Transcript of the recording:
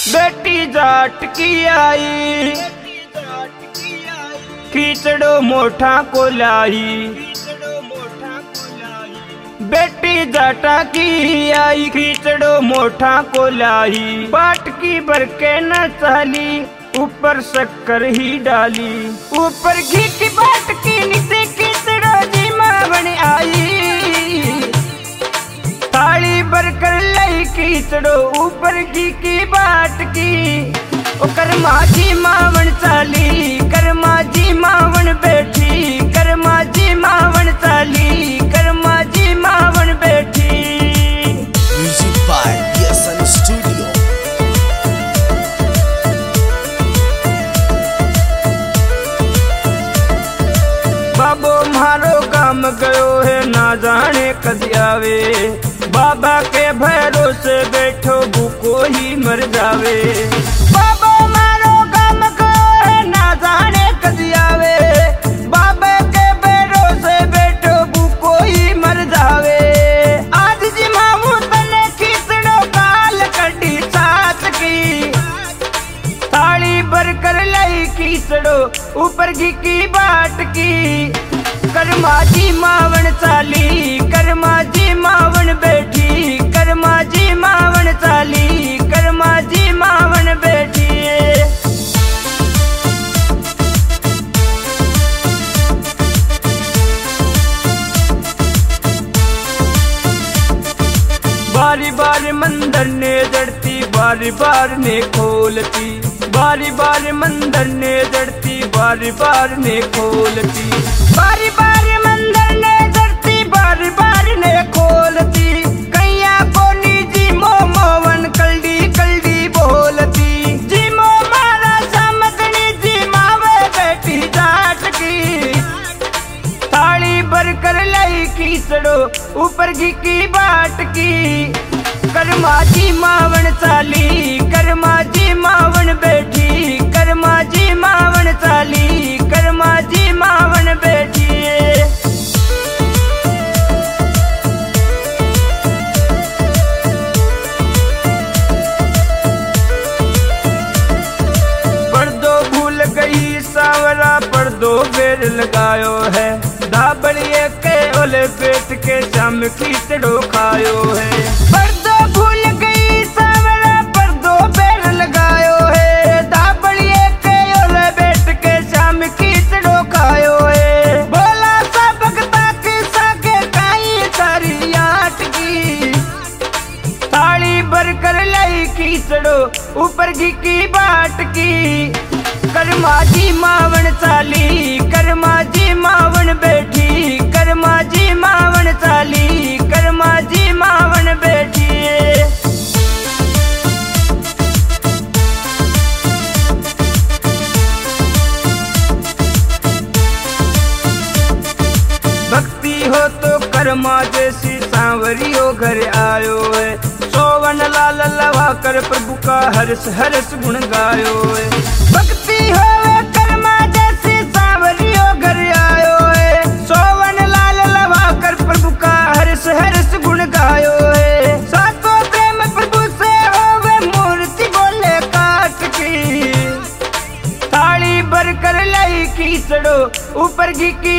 बेटी जाट की आई, खींचड़ो मोठा को लाई। बेटी जाटा की आई, खींचड़ो मोठा को लाई। बाट की बरके न चाली, ऊपर शक्कर ही डाली। ऊपर घी की बाट की नीचे खींचड़ो जी मावन आई। थाली बरकर लाई खींचड़ो ऊपर घी की बाट की। ओ कर्मा जी मावन चाली, कर्मा जी मावन बैठी। कर्मा जी मावन चाली, कर्मा जी मावन बैठी। Music by PSN studio. बाबो मारो काम गयो है, ना जाने कद आवे। बाबा के भरोसे बैठो भूखो ही मर जावे। बाबो मारो काम गयो है, ना जाने कद आवे। बाबा के भरोसे बैठो भूखो ही मर जावे। आज जी मामू तने खींचड़ो काल कटी साथ की। थाली भरकर लाई खींचड़ो ऊपर घी की बाट की। कर्मा जी मावन चाली, कर्मा जी मावन बैठी। कर्मा जी मावन चाली, कर्मा जी मावन बैठी। बारी बारी मंदिर ने जड़ती, बारी बार ने खोलती। बारी बारी मंदिर ने जड़ती, बारी बार ने खोलती। बारी बारी मंदिर ने जड़ती, बारी बारी ने खोलती। कैया कोनी जी मो मोवन कल्डी कल्डी बोलती। जी मो मारा समदनी जी मावे बेटी जाट की। थाली भरकर लाई खींचड़ो ऊपर घी की बाट की। कर्मा जी मावन चाली, कर्मा जी मावन बैठी। कर्मा जी मावन चाली, कर्मा जी मावन बैठी। पर्दो भूल गई सावरा, पर्दो बेर लगायो है। धाबड़िए के ओले पेट के शाम खींचड़ो खायो है। पर्दो भूल गई सावरा, पर्दो बेर लगायो है। धाबड़िए के ओले पेट के शाम खींचड़ो खायो है। बोला सा भगता के साके काई सारी आट की। थाली भरकर लाई खींचड़ो ऊपर घी की बाट की। कर्मा जी मावन चाली, कर्मा जी मावन बैठी। कर्मा जी मावन चाली, कर्मा जी मावन बैठी। भक्ति हो तो कर्मा जैसी सांवरियो घर आयो है। सोवन लाल लवा कर प्रभु का हर्ष हर्ष गुण गायो है। भक्ति हो कर्मा जैसी सांवरियो घर आयो है। सोवन लाल लवा कर प्रभु का हर्ष हर्ष गुण गायो है। सातो प्रेम प्रभु से होवे मूर्ति बोले काट की। थाली भरकर लाई खींचड़ो ऊपर घी की